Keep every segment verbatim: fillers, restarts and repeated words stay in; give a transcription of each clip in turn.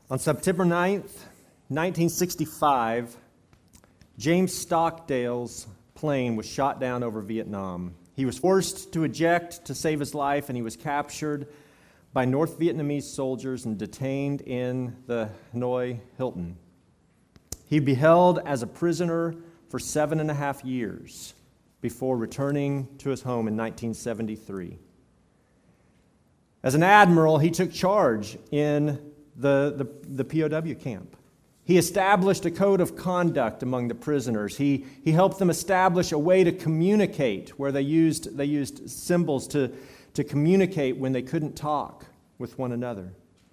On September ninth, nineteen sixty-five, James Stockdale's plane was shot down over Vietnam. He was forced to eject to save his life, and he was captured by North Vietnamese soldiers and detained in the Hanoi Hilton. He'd be held as a prisoner for seven and a half years before returning to his home in nineteen seventy-three. As an admiral, he took charge in the, the, the P O W camp. He established a code of conduct among the prisoners. He, he helped them establish a way to communicate where they used, they used symbols to, to communicate when they couldn't talk with one another.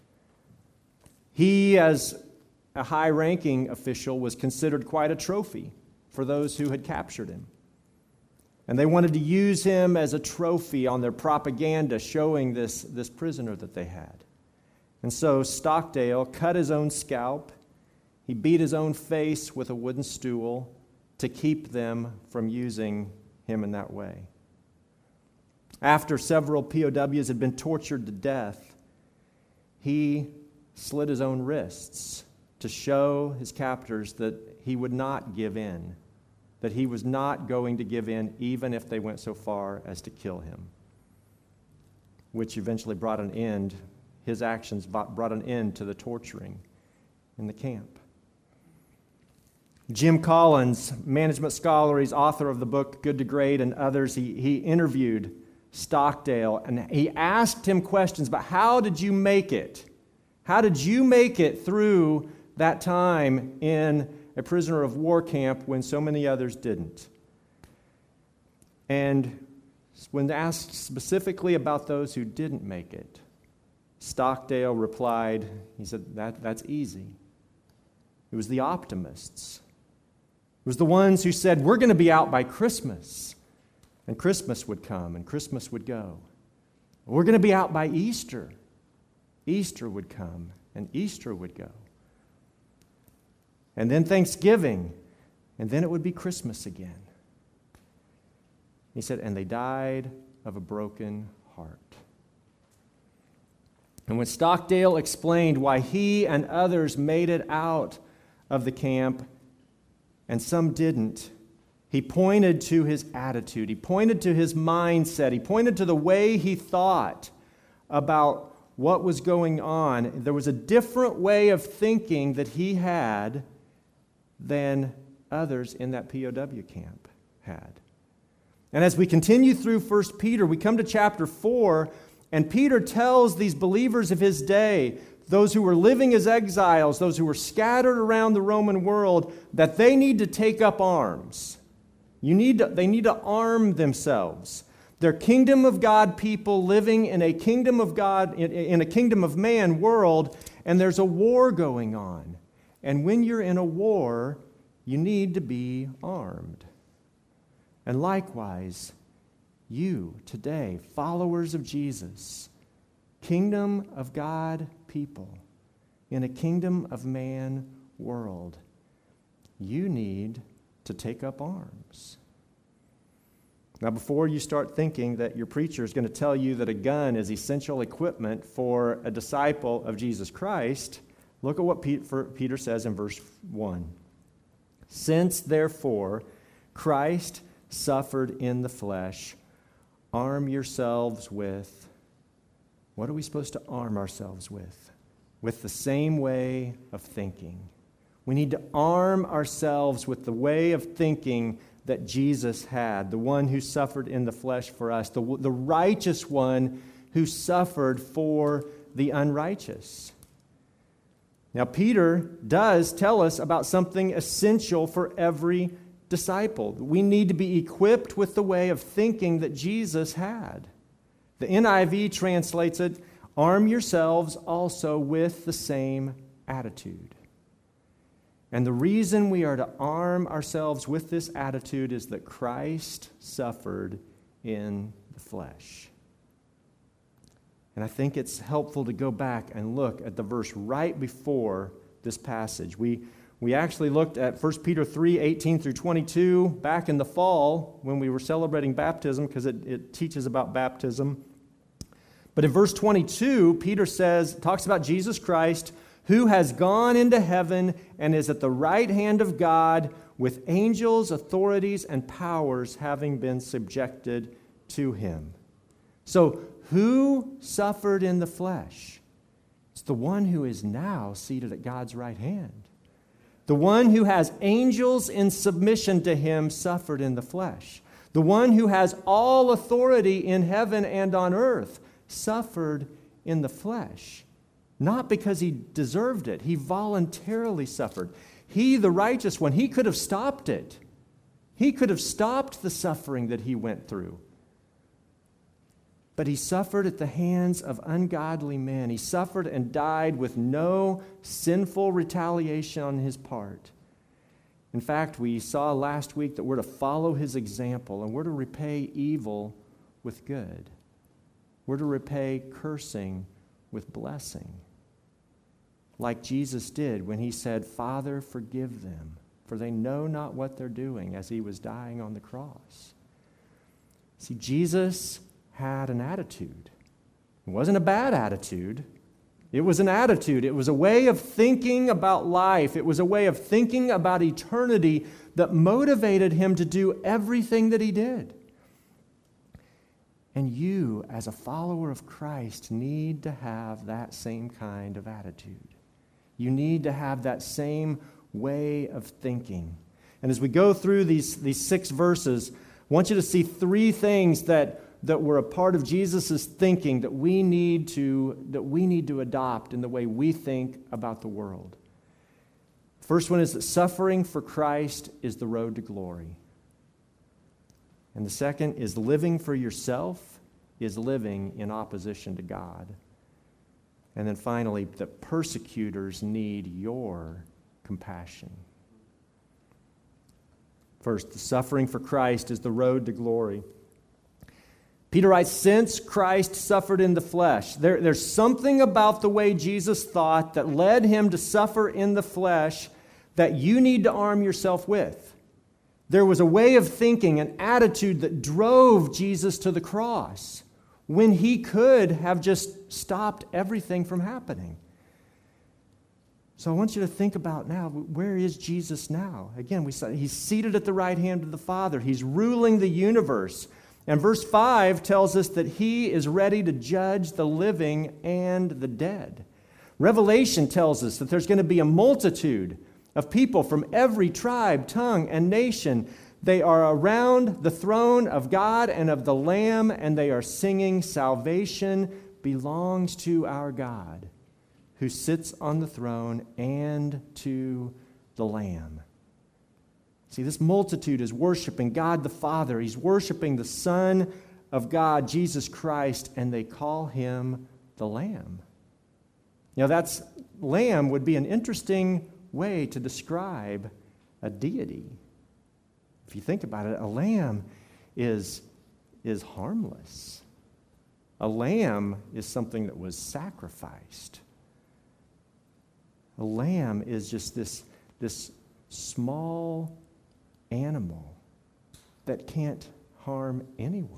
He, as a high-ranking official, was considered quite a trophy for those who had captured him. And they wanted to use him as a trophy on their propaganda, showing this, this prisoner that they had. And so Stockdale cut his own scalp. He beat his own face with a wooden stool to keep them from using him in that way. After several P O Ws had been tortured to death, he slit his own wrists to show his captors that he would not give in, that he was not going to give in even if they went so far as to kill him, which eventually brought an end, his actions brought an end to the torturing in the camp. Jim Collins, management scholar, he's author of the book Good to Great and others, he, he interviewed Stockdale and he asked him questions about how did you make it? How did you make it through that time in a prisoner of war camp when so many others didn't? And when asked specifically about those who didn't make it, Stockdale replied, he said, that, that's easy. It was the optimists. It was the ones who said, we're going to be out by Christmas. And Christmas would come and Christmas would go. We're going to be out by Easter. Easter would come and Easter would go. And then Thanksgiving, and then it would be Christmas again. He said, and they died of a broken heart. And when Stockdale explained why he and others made it out of the camp and some didn't, he pointed to his attitude. He pointed to his mindset. He pointed to the way he thought about what was going on. There was a different way of thinking that he had than others in that P O W camp had. And as we continue through First Peter, we come to chapter four, and Peter tells these believers of his day, those who were living as exiles, those who were scattered around the Roman world, that they need to take up arms. You need to, they need to arm themselves. They're kingdom of God people living in a kingdom of God, in, in a kingdom of man world, and there's a war going on. And when you're in a war, you need to be armed. And likewise, you today, followers of Jesus, kingdom of God people, in a kingdom of man world, you need to take up arms. Now, before you start thinking that your preacher is going to tell you that a gun is essential equipment for a disciple of Jesus Christ, look at what Peter says in verse one. Since, therefore, Christ suffered in the flesh, arm yourselves with, what are we supposed to arm ourselves with? With the same way of thinking. We need to arm ourselves with the way of thinking that Jesus had, the one who suffered in the flesh for us, the, the righteous one who suffered for the unrighteous. Now, Peter does tell us about something essential for every disciple. We need to be equipped with the way of thinking that Jesus had. The N I V translates it, arm yourselves also with the same attitude. And the reason we are to arm ourselves with this attitude is that Christ suffered in the flesh. And I think it's helpful to go back and look at the verse right before this passage. We, we actually looked at First Peter three, eighteen through twenty-two back in the fall when we were celebrating baptism because it, it teaches about baptism. But in verse twenty-two, Peter says, talks about Jesus Christ who has gone into heaven and is at the right hand of God, with angels, authorities, and powers having been subjected to him. So, who suffered in the flesh? It's the one who is now seated at God's right hand. The one who has angels in submission to him suffered in the flesh. The one who has all authority in heaven and on earth suffered in the flesh. Not because he deserved it. He voluntarily suffered. He, the righteous one, he could have stopped it. He could have stopped the suffering that he went through. But he suffered at the hands of ungodly men. He suffered and died with no sinful retaliation on his part. In fact, we saw last week that we're to follow his example and we're to repay evil with good. We're to repay cursing with blessing. Like Jesus did when he said, "Father, forgive them, for they know not what they're doing," as he was dying on the cross. See, Jesus had an attitude. It wasn't a bad attitude. It was an attitude. It was a way of thinking about life. It was a way of thinking about eternity that motivated him to do everything that he did. And you, as a follower of Christ, need to have that same kind of attitude. You need to have that same way of thinking. And as we go through these, these six verses, I want you to see three things that that were a part of Jesus' thinking that we need to that we need to adopt in the way we think about the world. First one is that suffering for Christ is the road to glory. And the second is living for yourself is living in opposition to God. And then finally, that persecutors need your compassion. First, the suffering for Christ is the road to glory. Peter writes, since Christ suffered in the flesh, there, there's something about the way Jesus thought that led him to suffer in the flesh that you need to arm yourself with. There was a way of thinking, an attitude that drove Jesus to the cross when he could have just stopped everything from happening. So I want you to think about now, where is Jesus now? Again, we saw he's seated at the right hand of the Father. He's ruling the universe. And verse five tells us that he is ready to judge the living and the dead. Revelation tells us that there's going to be a multitude of people from every tribe, tongue, and nation. They are around the throne of God and of the Lamb, and they are singing, "Salvation belongs to our God, who sits on the throne, and to the Lamb." See, this multitude is worshiping God the Father. He's worshiping the Son of God, Jesus Christ, and they call him the Lamb. You know, that's, Lamb would be an interesting way to describe a deity. If you think about it, a lamb is, is harmless. A lamb is something that was sacrificed. A lamb is just this, this small animal that can't harm anyone.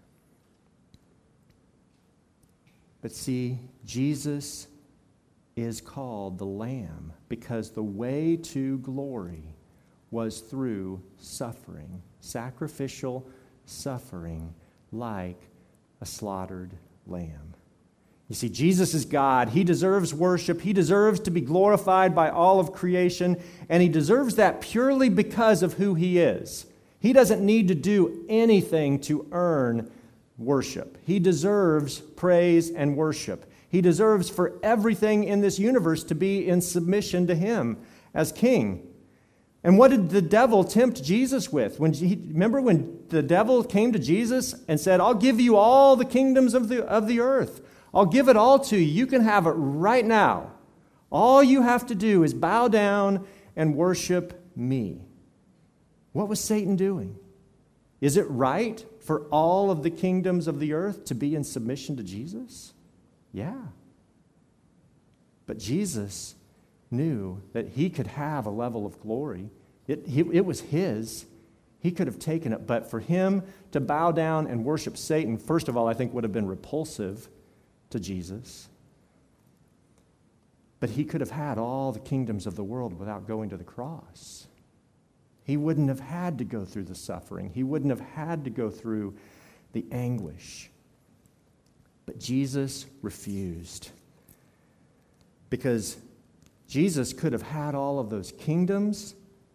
But see, Jesus is called the Lamb because the way to glory was through suffering, sacrificial suffering, like a slaughtered lamb. You see, Jesus is God. He deserves worship. He deserves to be glorified by all of creation, and he deserves that purely because of who he is. He doesn't need to do anything to earn worship. He deserves praise and worship. He deserves for everything in this universe to be in submission to him as king. And what did the devil tempt Jesus with? When he, remember when the devil came to Jesus and said, "I'll give you all the kingdoms of the, of the earth. I'll give it all to you. You can have it right now. All you have to do is bow down and worship me." What was Satan doing? Is it right for all of the kingdoms of the earth to be in submission to Jesus? Yeah. But Jesus knew that he could have a level of glory. It, he, it was his. He could have taken it. But for him to bow down and worship Satan, first of all, I think would have been repulsive to Jesus. But he could have had all the kingdoms of the world without going to the cross. He wouldn't have had to go through the suffering. He wouldn't have had to go through the anguish. But Jesus refused. Because Jesus could have had all of those kingdoms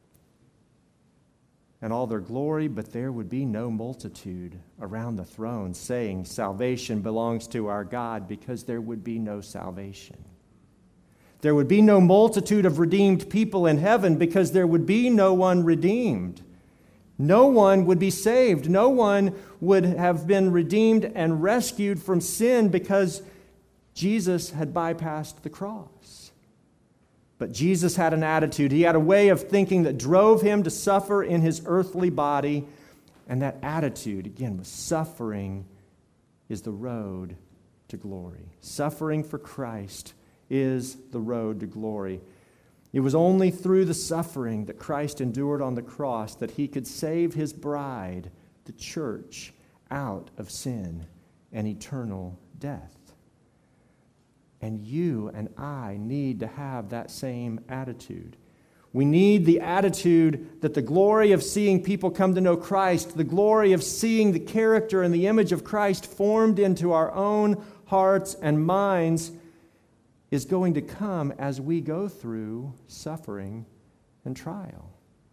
and all their glory, but there would be no multitude around the throne saying salvation belongs to our God, because there would be no salvation. There would be no multitude of redeemed people in heaven, because there would be no one redeemed. No one would be saved. No one would have been redeemed and rescued from sin, because Jesus had bypassed the cross. But Jesus had an attitude. He had a way of thinking that drove him to suffer in his earthly body. And that attitude, again, was suffering is the road to glory. Suffering for Christ is the road to glory. It was only through the suffering that Christ endured on the cross that he could save his bride, the church, out of sin and eternal death. And you and I need to have that same attitude. We need the attitude that the glory of seeing people come to know Christ, the glory of seeing the character and the image of Christ formed into our own hearts and minds, is going to come as we go through suffering and trial.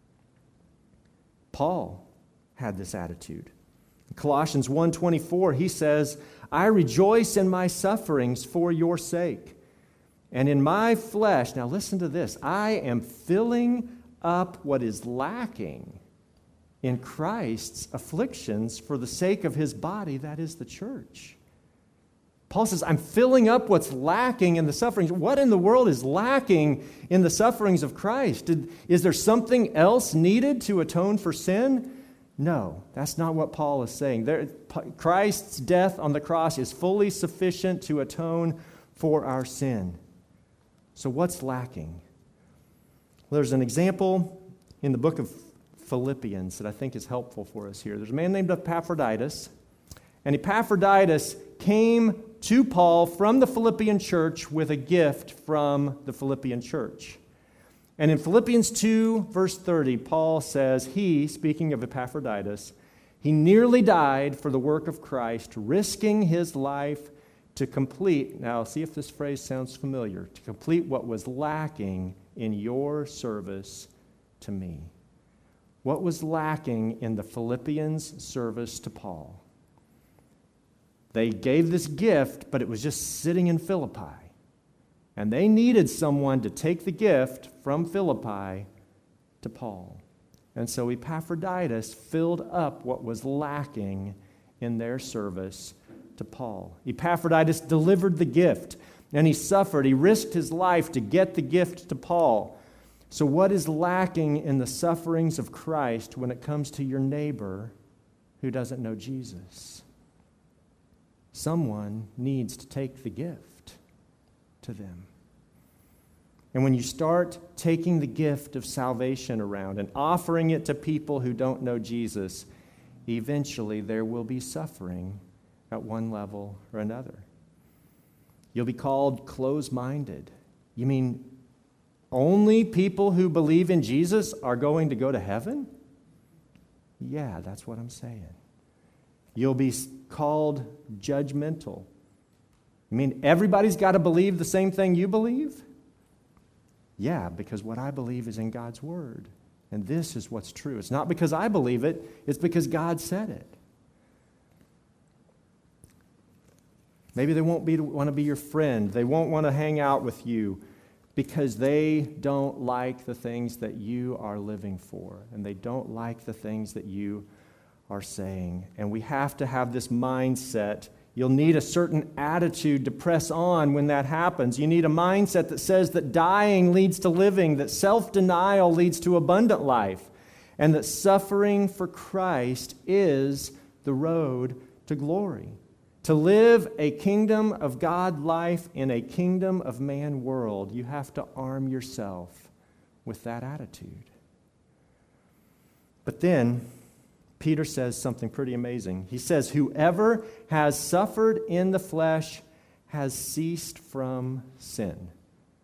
Paul had this attitude. In Colossians one twenty-four, he says, I rejoice in my sufferings for your sake. And in my flesh, now listen to this, I am filling up what is lacking in Christ's afflictions for the sake of his body, that is the church. Paul says, I'm filling up what's lacking in the sufferings. What in the world is lacking in the sufferings of Christ? Did, is there something else needed to atone for sin? No, that's not what Paul is saying. There, Christ's death on the cross is fully sufficient to atone for our sin. So what's lacking? Well, there's an example in the book of Philippians that I think is helpful for us here. There's a man named Epaphroditus, and Epaphroditus came to Paul from the Philippian church with a gift from the Philippian church. And in Philippians two, verse thirty, Paul says, he, speaking of Epaphroditus, he nearly died for the work of Christ, risking his life to complete, now see if this phrase sounds familiar, to complete what was lacking in your service to me. What was lacking in the Philippians' service to Paul? They gave this gift, but it was just sitting in Philippi. And they needed someone to take the gift from Philippi to Paul. And so Epaphroditus filled up what was lacking in their service to Paul. Epaphroditus delivered the gift, and he suffered. He risked his life to get the gift to Paul. So what is lacking in the sufferings of Christ when it comes to your neighbor who doesn't know Jesus? Someone needs to take the gift to them. And when you start taking the gift of salvation around and offering it to people who don't know Jesus, eventually there will be suffering at one level or another. You'll be called close-minded. You mean only people who believe in Jesus are going to go to heaven? Yeah, that's what I'm saying. You'll be called judgmental. I mean, everybody's got to believe the same thing you believe? Yeah, because what I believe is in God's Word. And this is what's true. It's not because I believe it, it's because God said it. Maybe they won't be, want to be your friend. They won't want to hang out with you because they don't like the things that you are living for. And they don't like the things that you are saying. And we have to have this mindset. You'll need a certain attitude to press on when that happens. You need a mindset that says that dying leads to living, that self-denial leads to abundant life, and that suffering for Christ is the road to glory. To live a kingdom of God life in a kingdom of man world, you have to arm yourself with that attitude. But then, Peter says something pretty amazing. He says, whoever has suffered in the flesh has ceased from sin.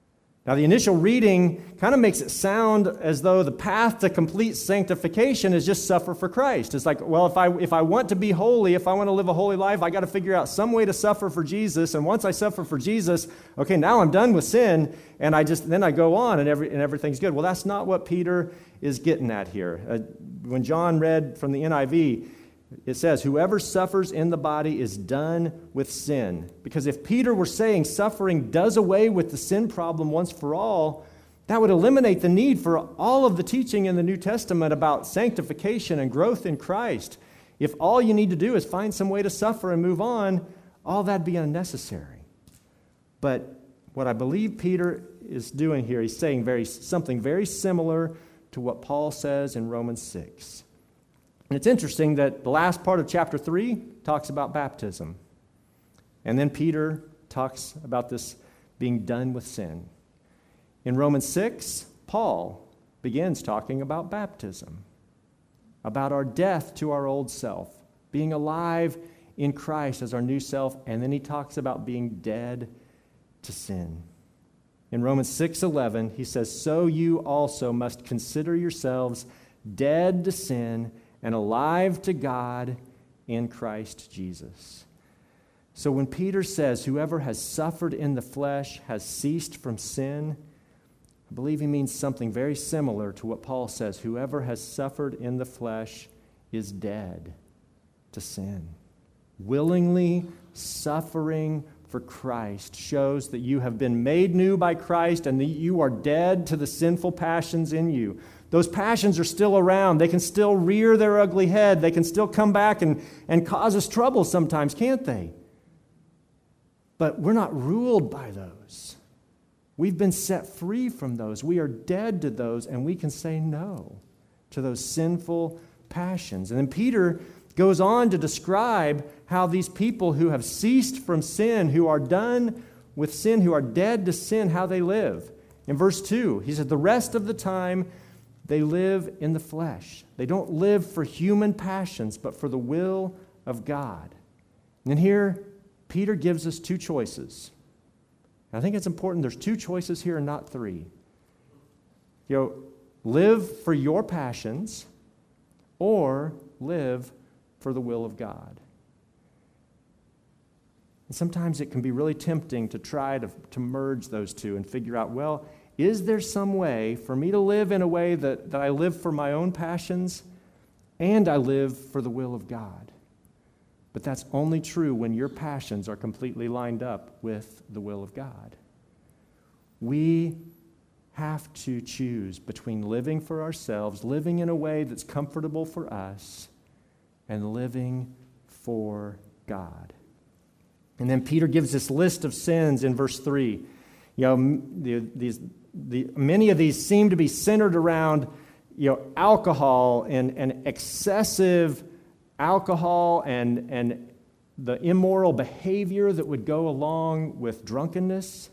Now, the initial reading kind of makes it sound as though the path to complete sanctification is just suffer for Christ. It's like, well, if I if I want to be holy, if I want to live a holy life, I got to figure out some way to suffer for Jesus. And once I suffer for Jesus, okay, now I'm done with sin, and I just then I go on, and every and everything's good. Well, that's not what Peter is getting at here. Uh, when John read from the N I V, it says, whoever suffers in the body is done with sin. Because if Peter were saying suffering does away with the sin problem once for all, that would eliminate the need for all of the teaching in the New Testament about sanctification and growth in Christ. If all you need to do is find some way to suffer and move on, all that'd be unnecessary. But what I believe Peter is doing here, he's saying very something very similar to what Paul says in Romans six. And it's interesting that the last part of chapter three talks about baptism. And then Peter talks about this being done with sin. In Romans six, Paul begins talking about baptism, about our death to our old self, being alive in Christ as our new self, and then he talks about being dead to sin. In Romans six eleven, he says, so you also must consider yourselves dead to sin and alive to God in Christ Jesus. So when Peter says, whoever has suffered in the flesh has ceased from sin, I believe he means something very similar to what Paul says, whoever has suffered in the flesh is dead to sin. Willingly suffering for Christ shows that you have been made new by Christ and that you are dead to the sinful passions in you. Those passions are still around. They can still rear their ugly head. They can still come back and, and cause us trouble sometimes, can't they? But we're not ruled by those. We've been set free from those. We are dead to those, and we can say no to those sinful passions. And then Peter goes on to describe how these people who have ceased from sin, who are done with sin, who are dead to sin, how they live. In verse two, he said, the rest of the time they live in the flesh. They don't live for human passions, but for the will of God. And then here, Peter gives us two choices. I think it's important. There's two choices here and not three. You know, live for your passions or live for the will of God. And sometimes it can be really tempting to try to, to merge those two and figure out, well, is there some way for me to live in a way that, that I live for my own passions and I live for the will of God? But that's only true when your passions are completely lined up with the will of God. We have to choose between living for ourselves, living in a way that's comfortable for us, and living for God. And then Peter gives this list of sins in verse three. You know, the, these, the, many of these seem to be centered around, you know, alcohol and, and excessive alcohol and, and the immoral behavior that would go along with drunkenness.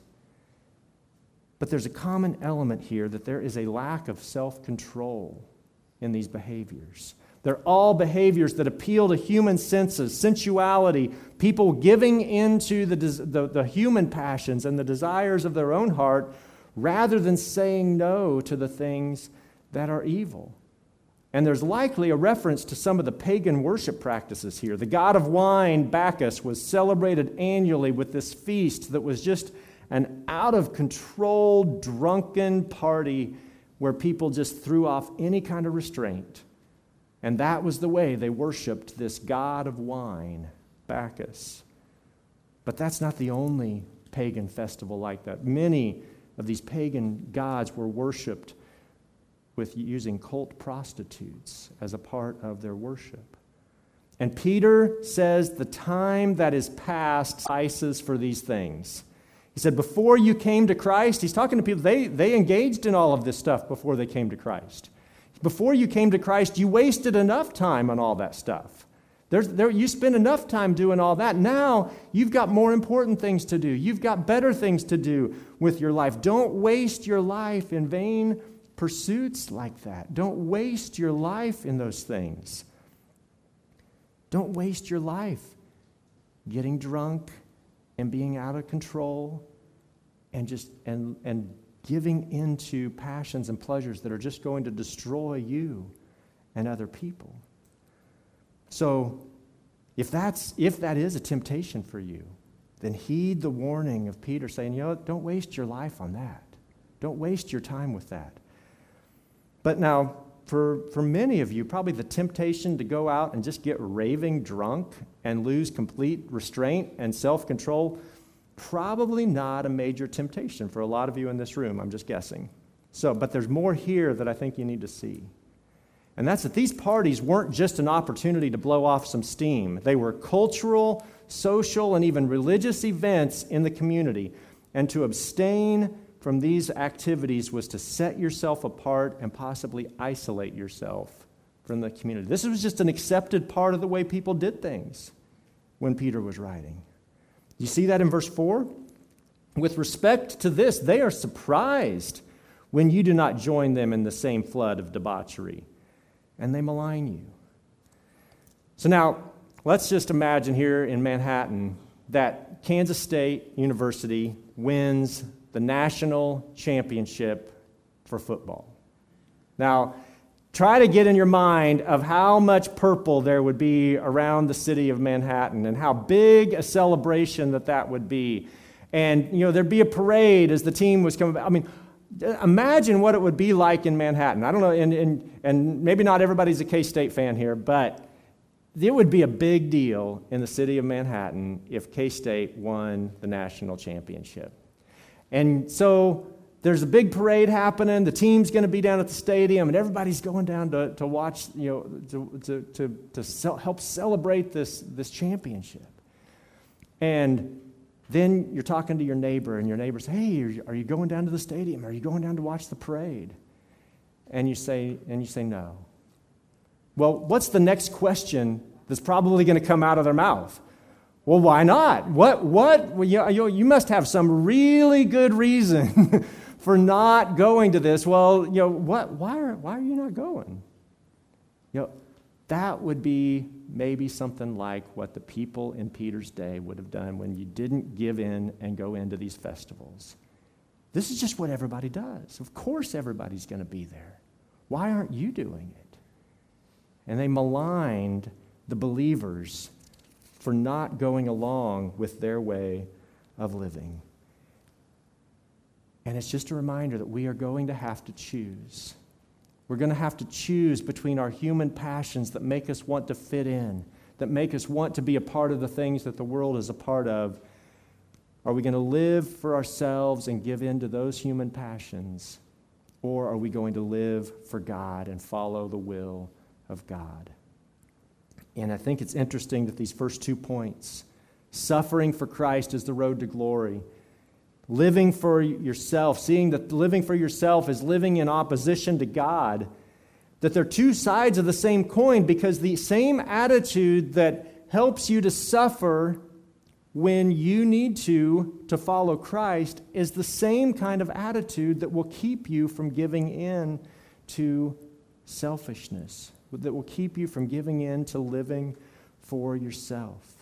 But there's a common element here that there is a lack of self-control in these behaviors. They're all behaviors that appeal to human senses, sensuality, people giving into the, the, the human passions and the desires of their own heart rather than saying no to the things that are evil. And there's likely a reference to some of the pagan worship practices here. The god of wine, Bacchus, was celebrated annually with this feast that was just an out-of-control, drunken party where people just threw off any kind of restraint. And that was the way they worshiped this god of wine, Bacchus. But that's not the only pagan festival like that. Many of these pagan gods were worshiped with using cult prostitutes as a part of their worship. And Peter says the time that is past suffices for these things. He said, before you came to Christ, he's talking to people, they, they engaged in all of this stuff before they came to Christ. Before you came to Christ, you wasted enough time on all that stuff. There's, there, you spent enough time doing all that. Now, you've got more important things to do. You've got better things to do with your life. Don't waste your life in vain pursuits like that. Don't waste your life in those things. Don't waste your life getting drunk and being out of control and just and and giving into passions and pleasures that are just going to destroy you and other people. So if that's if that is a temptation for you, then heed the warning of Peter saying, you know, don't waste your life on that. Don't waste your time with that. But now, for, for many of you, probably the temptation to go out and just get raving drunk and lose complete restraint and self-control, probably not a major temptation for a lot of you in this room, I'm just guessing. So, but there's more here that I think you need to see. And that's that these parties weren't just an opportunity to blow off some steam. They were cultural, social, and even religious events in the community. And to abstain from these activities was to set yourself apart and possibly isolate yourself from the community. This was just an accepted part of the way people did things when Peter was writing. You see that in verse four? With respect to this, they are surprised when you do not join them in the same flood of debauchery, and they malign you. So now, let's just imagine here in Manhattan that Kansas State University wins the national championship for football. Now, try to get in your mind of how much purple there would be around the city of Manhattan and how big a celebration that that would be. And, you know, there'd be a parade as the team was coming back. I mean, imagine what it would be like in Manhattan. I don't know, and, and, and maybe not everybody's a K-State fan here, but it would be a big deal in the city of Manhattan if K-State won the national championship. And so there's a big parade happening. The team's going to be down at the stadium, and everybody's going down to, to watch, you know, to to to, to sell, help celebrate this, this championship. And then you're talking to your neighbor, and your neighbor says, "Hey, are you, are you going down to the stadium? Are you going down to watch the parade?" And you say, and you say no. Well, what's the next question that's probably going to come out of their mouth? Well, why not? What? What? Well, you, you must have some really good reason for not going to this. Well, you know what? Why are why are you not going? You know, that would be maybe something like what the people in Peter's day would have done when you didn't give in and go into these festivals. This is just what everybody does. Of course, everybody's going to be there. Why aren't you doing it? And they maligned the believers for not going along with their way of living. And it's just a reminder that we are going to have to choose. We're going to have to choose between our human passions that make us want to fit in, that make us want to be a part of the things that the world is a part of. Are we going to live for ourselves and give in to those human passions? Or are we going to live for God and follow the will of God? And I think it's interesting that these first two points, suffering for Christ is the road to glory, living for yourself, seeing that living for yourself is living in opposition to God, that they're two sides of the same coin, because the same attitude that helps you to suffer when you need to to follow Christ is the same kind of attitude that will keep you from giving in to selfishness, that will keep you from giving in to living for yourself.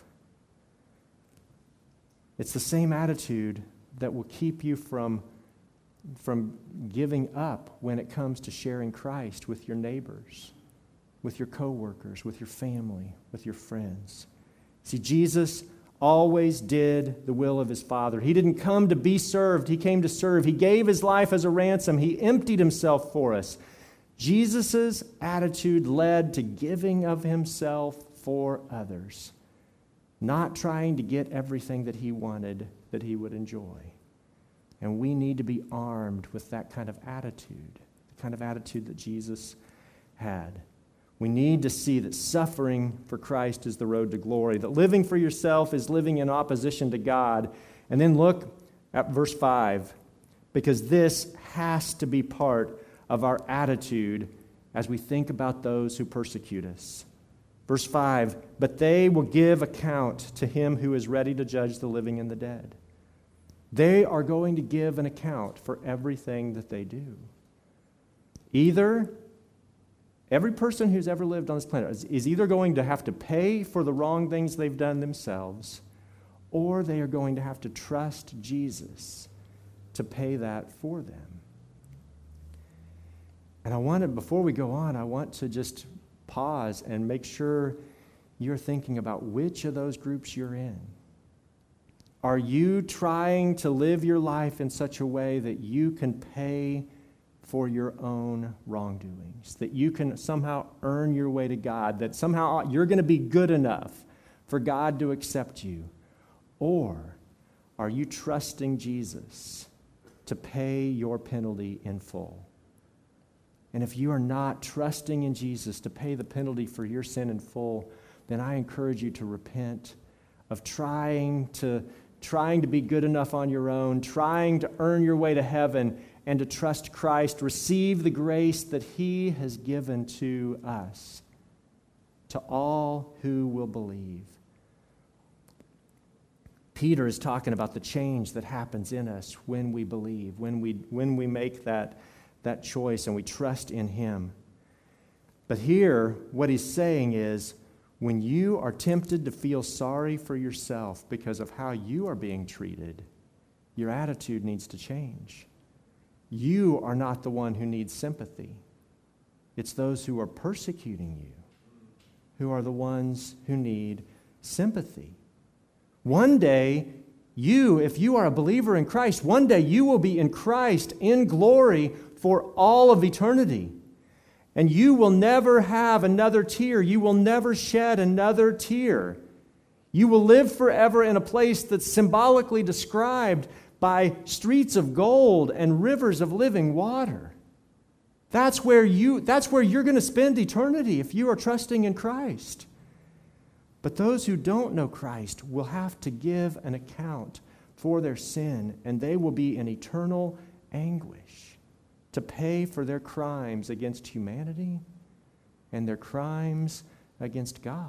It's the same attitude that will keep you from, from giving up when it comes to sharing Christ with your neighbors, with your coworkers, with your family, with your friends. See, Jesus always did the will of his Father. He didn't come to be served. He came to serve. He gave his life as a ransom. He emptied himself for us. Jesus' attitude led to giving of himself for others, not trying to get everything that he wanted that he would enjoy. And we need to be armed with that kind of attitude, the kind of attitude that Jesus had. We need to see that suffering for Christ is the road to glory, that living for yourself is living in opposition to God. And then look at verse five, because this has to be part of our attitude as we think about those who persecute us. Verse five, but they will give account to him who is ready to judge the living and the dead. They are going to give an account for everything that they do. Either every person who's ever lived on this planet is, is either going to have to pay for the wrong things they've done themselves, or they are going to have to trust Jesus to pay that for them. And I wanted, before we go on, I want to just pause and make sure you're thinking about which of those groups you're in. Are you trying to live your life in such a way that you can pay for your own wrongdoings, that you can somehow earn your way to God, that somehow you're going to be good enough for God to accept you? Or are you trusting Jesus to pay your penalty in full? And if you are not trusting in Jesus to pay the penalty for your sin in full, then I encourage you to repent of trying to trying to be good enough on your own, trying to earn your way to heaven, and to trust Christ. Receive the grace that He has given to us, to all who will believe. Peter is talking about the change that happens in us when we believe, when we when we make that, that choice and we trust in Him. But here, what he's saying is, when you are tempted to feel sorry for yourself because of how you are being treated, your attitude needs to change. You are not the one who needs sympathy. It's those who are persecuting you who are the ones who need sympathy. One day, you, if you are a believer in Christ, one day you will be in Christ in glory for all of eternity. And you will never have another tear. You will never shed another tear. You will live forever in a place that's symbolically described by streets of gold and rivers of living water. That's where you, that's where you're going to spend eternity if you are trusting in Christ. But those who don't know Christ will have to give an account for their sin, and they will be in eternal anguish to pay for their crimes against humanity and their crimes against God.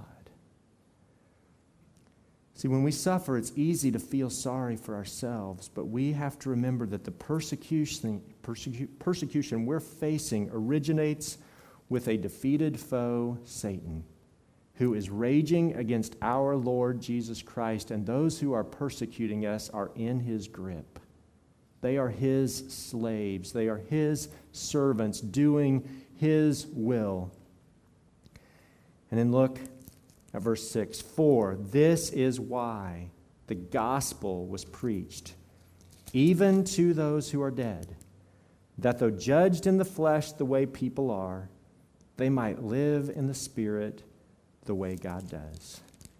See, when we suffer, it's easy to feel sorry for ourselves, but we have to remember that the persecution, persecu- persecution we're facing originates with a defeated foe, Satan, who is raging against our Lord Jesus Christ, and those who are persecuting us are in his grip. They are his slaves. They are his servants doing his will. And then look at verse six. For this is why the gospel was preached, even to those who are dead, that though judged in the flesh the way people are, they might live in the spirit the way God does.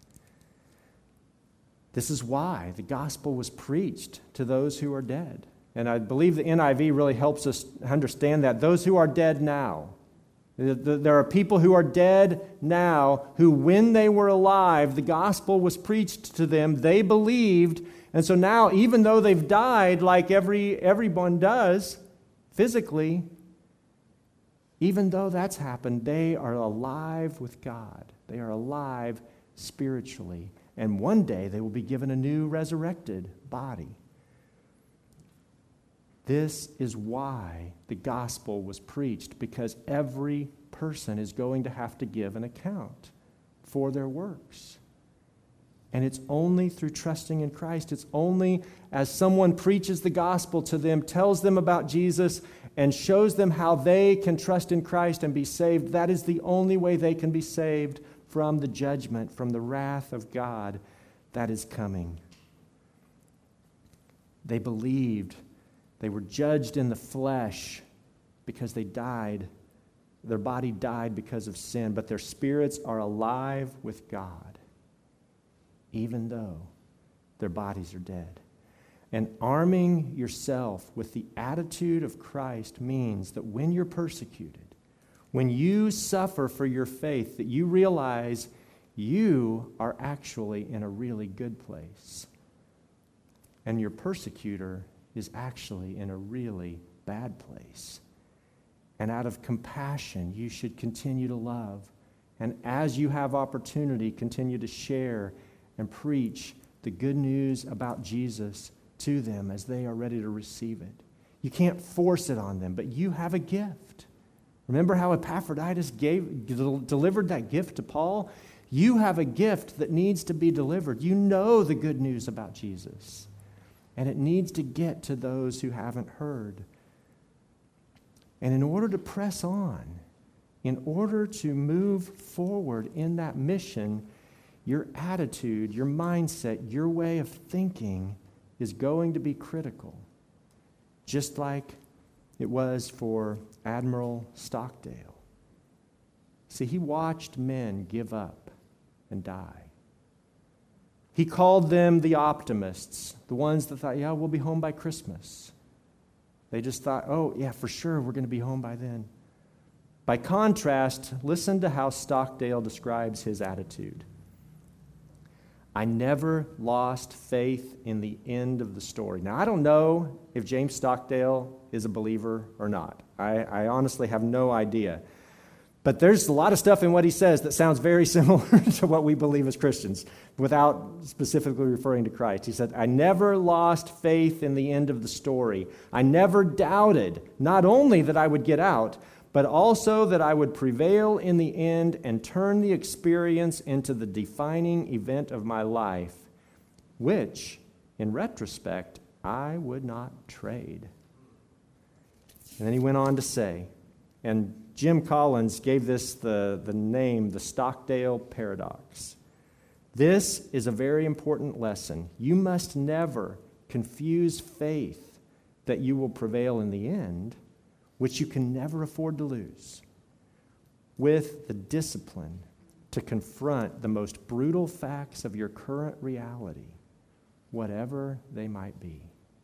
This is why the gospel was preached to those who are dead. And I believe the N I V really helps us understand that. Those who are dead now. There are people who are dead now who, when they were alive, the gospel was preached to them. They believed. And so now, even though they've died like every everyone does physically, even though that's happened, they are alive with God. They are alive spiritually. And one day they will be given a new resurrected body. This is why the gospel was preached, because every person is going to have to give an account for their works. And it's only through trusting in Christ. It's only as someone preaches the gospel to them, tells them about Jesus, and shows them how they can trust in Christ and be saved. That is the only way they can be saved from the judgment, from the wrath of God that is coming. They believed. They were judged in the flesh because they died. Their body died because of sin, but their spirits are alive with God, even though their bodies are dead. And arming yourself with the attitude of Christ means that when you're persecuted, when you suffer for your faith, that you realize you are actually in a really good place. And your persecutor is actually in a really bad place. And out of compassion, you should continue to love. And as you have opportunity, continue to share and preach the good news about Jesus to them as they are ready to receive it. You can't force it on them, but you have a gift. Remember how Epaphroditus gave, delivered that gift to Paul? You have a gift that needs to be delivered. You know the good news about Jesus. And it needs to get to those who haven't heard. And in order to press on, in order to move forward in that mission, your attitude, your mindset, your way of thinking is going to be critical. Just like it was for Admiral Stockdale. See, he watched men give up and die. He called them the optimists, the ones that thought, yeah, we'll be home by Christmas. They just thought, oh, yeah, for sure, we're going to be home by then. By contrast, listen to how Stockdale describes his attitude. I never lost faith in the end of the story. Now, I don't know if James Stockdale is a believer or not. I, I honestly have no idea. But there's a lot of stuff in what he says that sounds very similar to what we believe as Christians, without specifically referring to Christ. He said, I never lost faith in the end of the story. I never doubted, not only that I would get out, but also that I would prevail in the end and turn the experience into the defining event of my life, which, in retrospect, I would not trade. And then he went on to say, and Jim Collins gave this the, the name, the Stockdale Paradox. This is a very important lesson. You must never confuse faith that you will prevail in the end, which you can never afford to lose, with the discipline to confront the most brutal facts of your current reality, whatever they might be.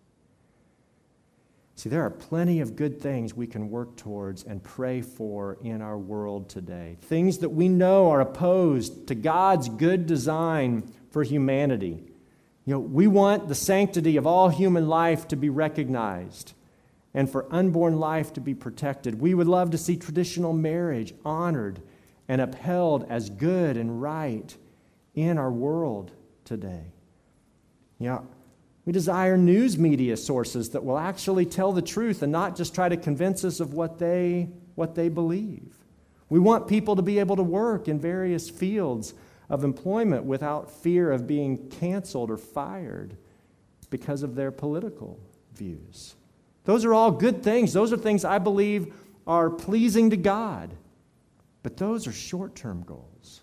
See, there are plenty of good things we can work towards and pray for in our world today. Things that we know are opposed to God's good design for humanity. You know, we want the sanctity of all human life to be recognized and for unborn life to be protected. We would love to see traditional marriage honored and upheld as good and right in our world today. You know, we desire news media sources that will actually tell the truth and not just try to convince us of what they, what they believe. We want people to be able to work in various fields of employment without fear of being canceled or fired because of their political views. Those are all good things. Those are things I believe are pleasing to God. But those are short-term goals.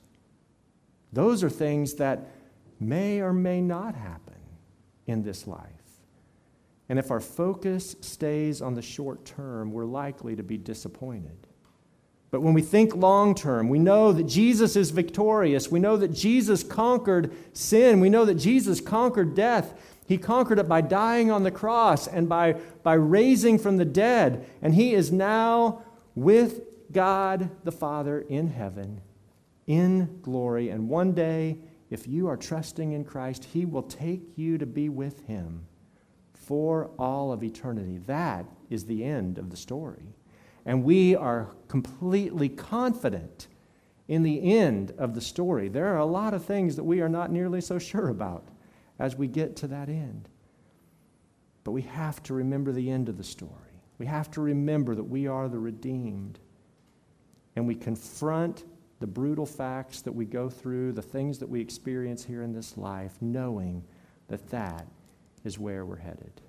Those are things that may or may not happen in this life. And if our focus stays on the short term, we're likely to be disappointed. But when we think long term, we know that Jesus is victorious. We know that Jesus conquered sin. We know that Jesus conquered death. He conquered it by dying on the cross and by, by raising from the dead. And he is now with God the Father in heaven, in glory. And one day, if you are trusting in Christ, he will take you to be with him for all of eternity. That is the end of the story. And we are completely confident in the end of the story. There are a lot of things that we are not nearly so sure about as we get to that end. But we have to remember the end of the story. We have to remember that we are the redeemed. And we confront the brutal facts that we go through, the things that we experience here in this life, knowing that that is where we're headed.